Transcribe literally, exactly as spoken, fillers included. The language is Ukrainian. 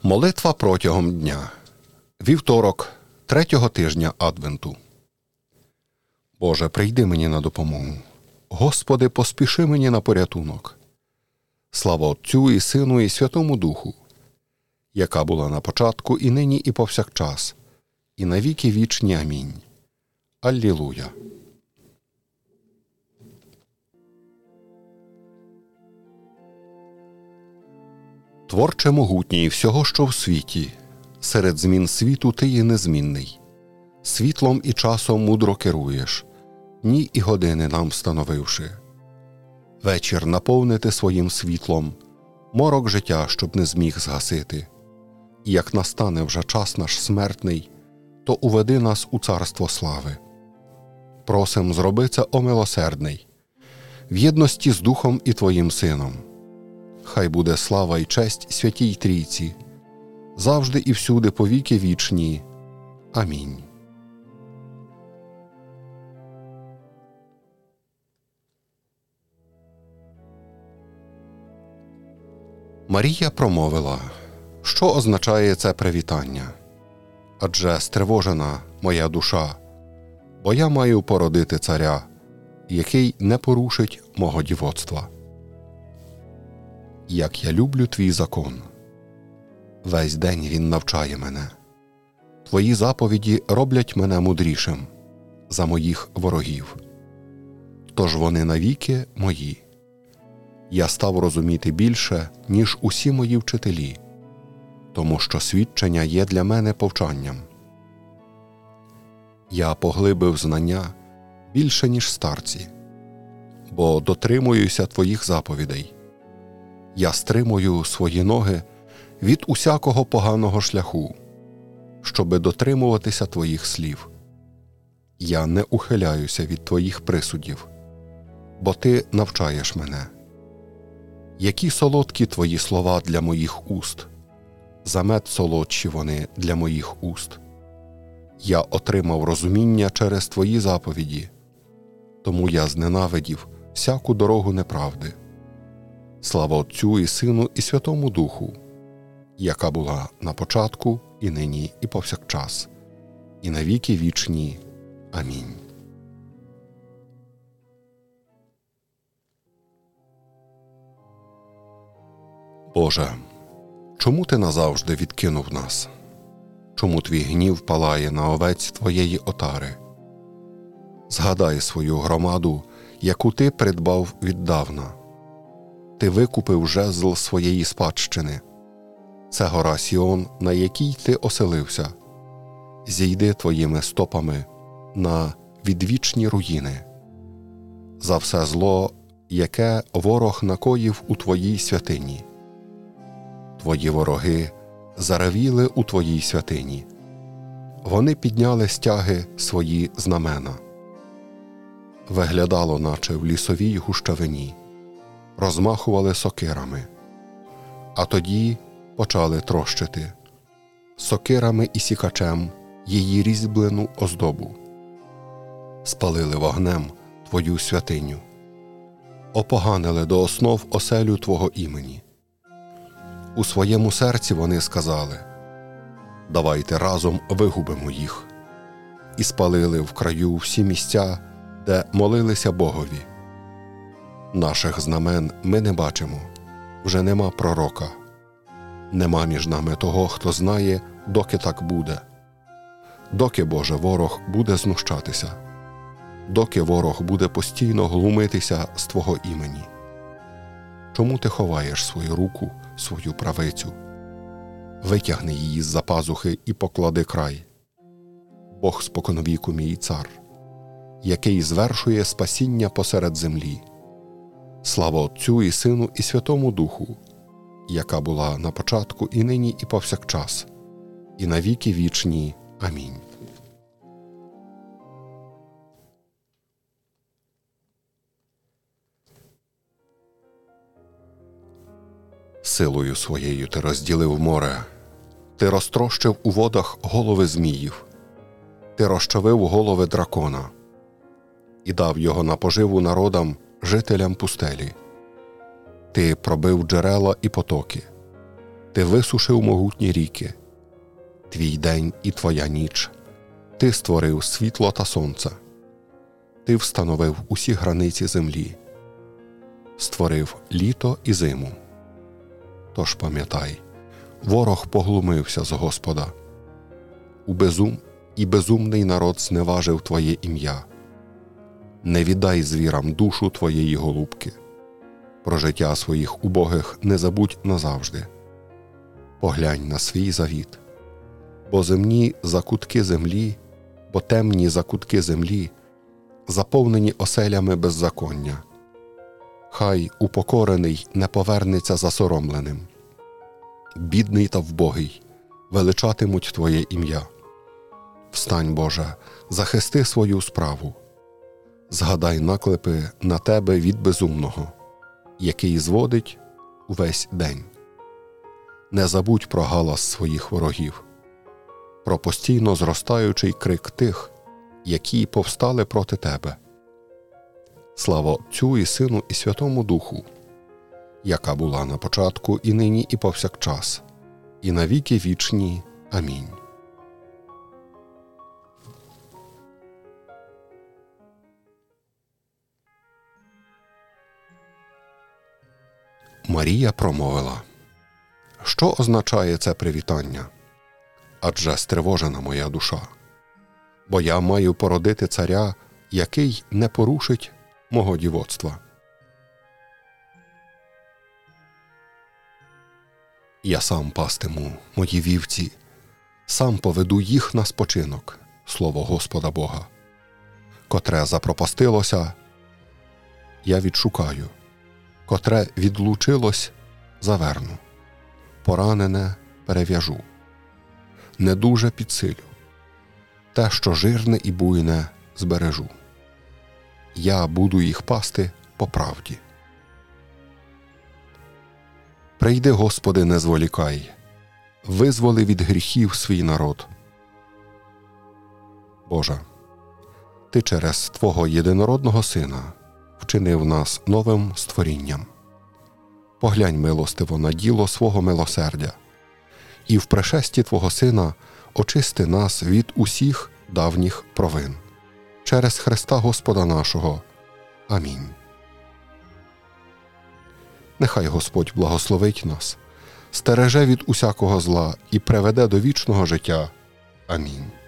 Молитва протягом дня. Вівторок, третього тижня Адвенту. Боже, прийди мені на допомогу. Господи, поспіши мені на порятунок. Слава Отцю і Сину і Святому Духу, яка була на початку, і нині, і повсякчас, і на віки вічні. Амінь. Аллілуя. Творче могутній всього, що в світі, серед змін світу ти є незмінний. Світлом і часом мудро керуєш, дні і години нам встановивши. Вечір наповнити своїм світлом, морок життя, щоб не зміг згасити. І як настане вже час наш смертний, то уведи нас у царство слави. Просим, зроби це, о милосердний, в єдності з Духом і Твоїм Сином. Хай буде слава і честь Святій Трійці, завжди і всюди по віки вічні. Амінь. Марія промовила: що означає це привітання? Адже стривожена моя душа, бо я маю породити царя, який не порушить мого дівоцтва. Як я люблю твій закон. Весь день він навчає мене. Твої заповіді роблять мене мудрішим за моїх ворогів. Тож вони навіки мої. Я став розуміти більше, ніж усі мої вчителі, тому що свідчення є для мене повчанням. Я поглибив знання більше, ніж старці, бо дотримуюся твоїх заповідей. Я стримую свої ноги від усякого поганого шляху, щоби дотримуватися твоїх слів. Я не ухиляюся від твоїх присудів, бо ти навчаєш мене. Які солодкі твої слова для моїх уст, за мед солодші вони для моїх уст. Я отримав розуміння через твої заповіді, тому я зненавидів всяку дорогу неправди. Слава Отцю і Сину і Святому Духу, яка була на початку, і нині, і повсякчас, і на віки вічні. Амінь. Боже, чому ти назавжди відкинув нас? Чому твій гнів палає на овець твоєї отари? Згадай свою громаду, яку ти придбав віддавна. Ти викупив жезл своєї спадщини. Це гора Сіон, на якій ти оселився. Зійди твоїми стопами на відвічні руїни. За все зло, яке ворог накоїв у твоїй святині. Твої вороги заревіли у твоїй святині. Вони підняли стяги свої знамена. Виглядало, наче в лісовій гущавині. Розмахували сокирами. А тоді почали трощити сокирами і сікачем її різьблену оздобу. Спалили вогнем твою святиню. Опоганили до основ оселю твого імені. У своєму серці вони сказали: давайте разом вигубимо їх. І спалили в краю всі місця, де молилися Богові. Наших знамен ми не бачимо, вже нема пророка. Нема між нами того, хто знає, доки так буде. Доки, Боже, ворог буде знущатися. Доки ворог буде постійно глумитися з Твого імені. Чому ти ховаєш свою руку, свою правицю? Витягни її з-за пазухи і поклади край. Бог споконвіку мій цар, який звершує спасіння посеред землі. Слава Отцю і Сину і Святому Духу, яка була на початку, і нині, і повсякчас, і на віки вічні. Амінь. Силою своєю ти розділив море, ти розтрощив у водах голови зміїв, ти розчавив голови дракона і дав його на поживу народам, жителям пустелі. Ти пробив джерела і потоки, Ти висушив могутні ріки, твій день і твоя ніч. Ти створив світло та сонце. Ти встановив усі границі землі, створив літо і зиму. Тож пам'ятай, ворог поглумився з Господа. У безум і безумний народ зневажив твоє ім'я. Не віддай звірам душу твоєї голубки. Про життя своїх убогих не забудь назавжди. Поглянь на свій завіт. Бо земні закутки землі, бо темні закутки землі, заповнені оселями беззаконня. Хай упокорений не повернеться засоромленим. Бідний та вбогий величатимуть Твоє ім'я. Встань, Боже, захисти свою справу. Згадай наклепи на Тебе від безумного, який зводить увесь день. Не забудь про галас своїх ворогів, про постійно зростаючий крик тих, які повстали проти Тебе. Слава Отцю і Сину і Святому Духу, яка була на початку, і нині, і повсякчас, і на віки вічні. Амінь. Марія промовила: «Що означає це привітання? Адже стривожена моя душа, бо я маю породити царя, який не порушить мого дівоцтва. Я сам пастиму мої вівці, сам поведу їх на спочинок, слово Господа Бога. Котре запропастилося, я відшукаю, котре відлучилось, заверну, поранене перев'яжу, недуже підсилю, те, що жирне і буйне, збережу. Я буду їх пасти по правді. Прийди, Господи, не зволікай, визволи від гріхів свій народ. Боже, Ти через Твого єдинородного Сина вчинив нас новим створінням. Поглянь милостиво на діло свого милосердя, і в пришесті Твого Сина очисти нас від усіх давніх провин. Через Христа Господа нашого. Амінь. Нехай Господь благословить нас, стереже від усякого зла і приведе до вічного життя. Амінь.